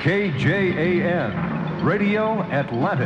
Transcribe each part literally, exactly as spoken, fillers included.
K J A N, Radio Atlantic.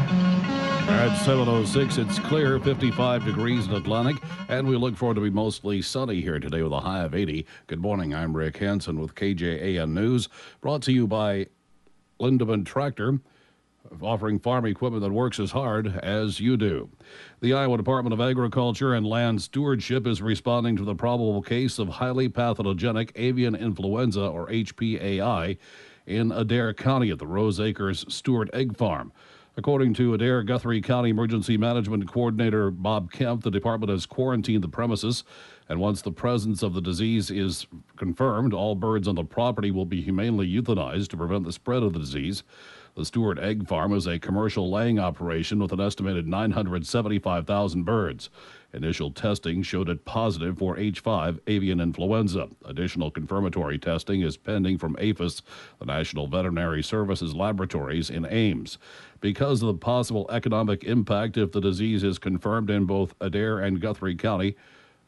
At seven oh six, it's clear, fifty-five degrees in Atlantic, and we look forward to be mostly sunny here today with a high of eighty. Good morning, I'm Rick Hansen with K J A N News, brought to you by Lindeman Tractor, offering farm equipment that works as hard as you do. The Iowa Department of Agriculture and Land Stewardship is responding to the probable case of highly pathogenic avian influenza, or H P A I, in Adair County at the Rose Acres Stewart Egg Farm. According to Adair Guthrie County Emergency Management Coordinator Bob Kemp, the department has quarantined the premises, and once the presence of the disease is confirmed, all birds on the property will be humanely euthanized to prevent the spread of the disease. The Stewart Egg Farm is a commercial laying operation with an estimated nine hundred seventy-five thousand birds. Initial testing showed it positive for H five avian influenza. Additional confirmatory testing is pending from APHIS, the National Veterinary Services Laboratories in Ames. Because of the possible economic impact if the disease is confirmed in both Adair and Guthrie County,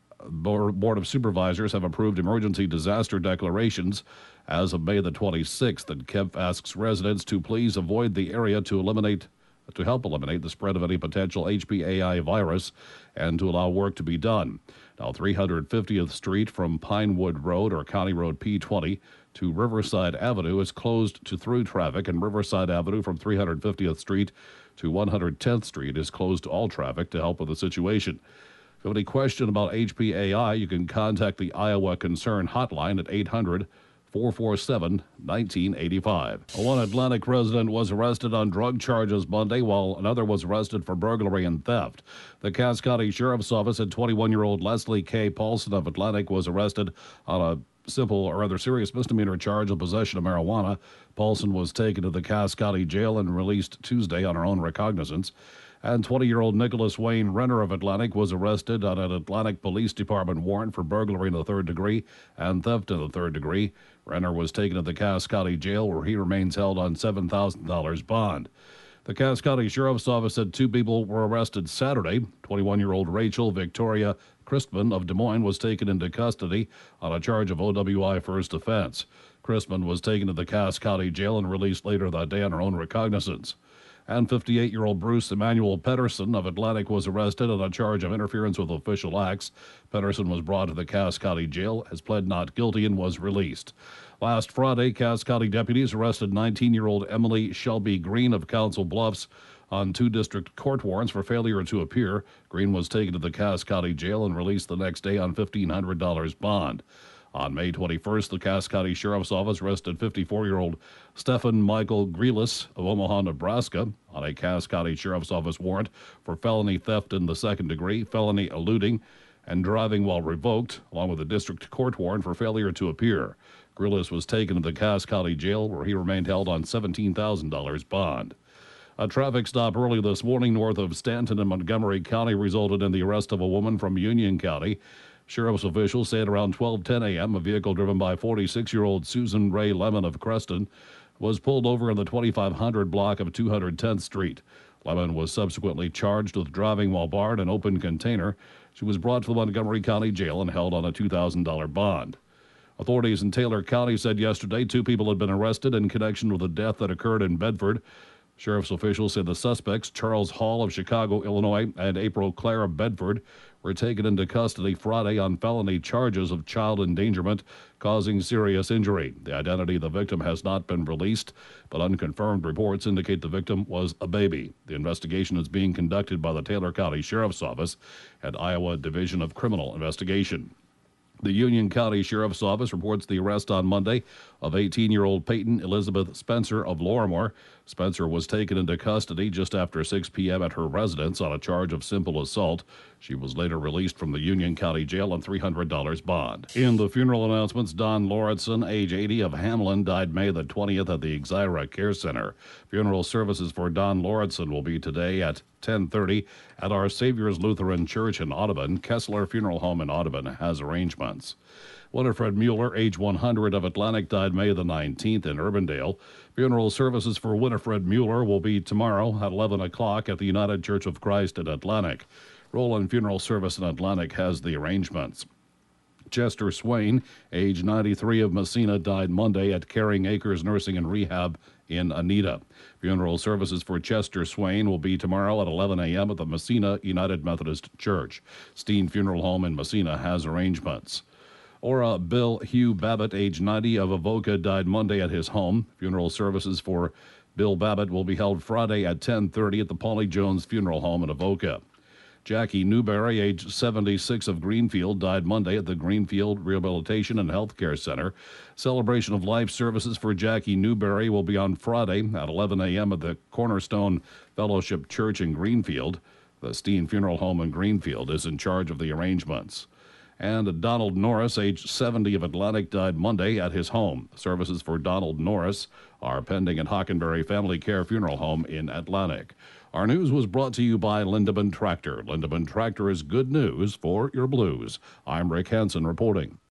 Board of Supervisors have approved emergency disaster declarations as of May the twenty-sixth, and Kemp asks residents to please avoid the area to eliminate to help eliminate the spread of any potential H P A I virus and to allow work to be done. Now, three hundred fiftieth Street from Pinewood Road, or County Road P twenty, to Riverside Avenue is closed to through traffic, and Riverside Avenue from three hundred fiftieth Street to one hundred tenth Street is closed to all traffic to help with the situation. If you have any question about H P A I, you can contact the Iowa Concern Hotline at eight hundred, four four seven, one nine eight five. One Atlantic resident was arrested on drug charges Monday, while another was arrested for burglary and theft. The Cass County Sheriff's Office said twenty-one-year-old Leslie K. Paulson of Atlantic was arrested on a simple or rather serious misdemeanor charge of possession of marijuana. Paulson was taken to the Cass County Jail and released Tuesday on her own recognizance. And twenty-year-old Nicholas Wayne Renner of Atlantic was arrested on an Atlantic Police Department warrant for burglary in the third degree and theft in the third degree. Renner was taken to the Cass County Jail, where he remains held on seven thousand dollars bond. The Cass County Sheriff's Office said two people were arrested Saturday. twenty-one-year-old Rachel Victoria Christman of Des Moines was taken into custody on a charge of O W I first offense. Christman was taken to the Cass County Jail and released later that day on her own recognizance. And fifty-eight-year-old Bruce Emmanuel Pedersen of Atlantic was arrested on a charge of interference with official acts. Pedersen was brought to the Cass County Jail, has pled not guilty, and was released. Last Friday, Cass County deputies arrested nineteen-year-old Emily Shelby Green of Council Bluffs on two district court warrants for failure to appear. Green was taken to the Cass County Jail and released the next day on fifteen hundred dollars bond. On May twenty-first, the Cass County Sheriff's Office arrested fifty-four-year-old Stephen Michael Grealis of Omaha, Nebraska, on a Cass County Sheriff's Office warrant for felony theft in the second degree, felony eluding, and driving while revoked, along with a district court warrant for failure to appear. Grealis was taken to the Cass County Jail, where he remained held on seventeen thousand dollars bond. A traffic stop early this morning north of Stanton in Montgomery County resulted in the arrest of a woman from Union County. Sheriff's officials say at around twelve ten a.m., a vehicle driven by forty-six-year-old Susan Ray Lemon of Creston was pulled over in the twenty-five hundred block of two hundred tenth Street. Lemon was subsequently charged with driving while barred an open container. She was brought to the Montgomery County Jail and held on a two thousand dollars bond. Authorities in Taylor County said yesterday two people had been arrested in connection with a death that occurred in Bedford. Sheriff's officials said the suspects, Charles Hall of Chicago, Illinois, and April Clare of Bedford, were taken into custody Friday on felony charges of child endangerment causing serious injury. The identity of the victim has not been released, but unconfirmed reports indicate the victim was a baby. The investigation is being conducted by the Taylor County Sheriff's Office and Iowa Division of Criminal Investigation. The Union County Sheriff's Office reports the arrest on Monday of eighteen-year-old Peyton Elizabeth Spencer of Lorimore. Spencer was taken into custody just after six p.m. at her residence on a charge of simple assault. She was later released from the Union County Jail on three hundred dollars bond. In the funeral announcements, Don Lauritsen, age eighty, of Hamlin, died May the twentieth at the Exira Care Center. Funeral services for Don Lauritsen will be today at ten thirty at Our Savior's Lutheran Church in Audubon. Kessler Funeral Home in Audubon has arrangements. Winifred Mueller, age one hundred, of Atlantic, died May the nineteenth in Urbandale. Funeral services for Winifred Mueller will be tomorrow at eleven o'clock at the United Church of Christ in Atlantic. Roland Funeral Service in Atlantic has the arrangements. Chester Swain, age ninety-three, of Messina, died Monday at Caring Acres Nursing and Rehab in Anita. Funeral services for Chester Swain will be tomorrow at eleven a.m. at the Messina United Methodist Church. Steen Funeral Home in Messina has arrangements. Or Bill Hugh Babbitt, age ninety, of Avoca, died Monday at his home. Funeral services for Bill Babbitt will be held Friday at ten thirty at the Polly Jones Funeral Home in Avoca. Jackie Newberry, age seventy-six, of Greenfield, died Monday at the Greenfield Rehabilitation and Healthcare Center. Celebration of life services for Jackie Newberry will be on Friday at eleven a.m. at the Cornerstone Fellowship Church in Greenfield. The Steen Funeral Home in Greenfield is in charge of the arrangements. And Donald Norris, age seventy, of Atlantic, died Monday at his home. Services for Donald Norris are pending at Hockenberry Family Care Funeral Home in Atlantic. Our news was brought to you by Lindeman Tractor. Lindeman Tractor is good news for your blues. I'm Rick Hansen reporting.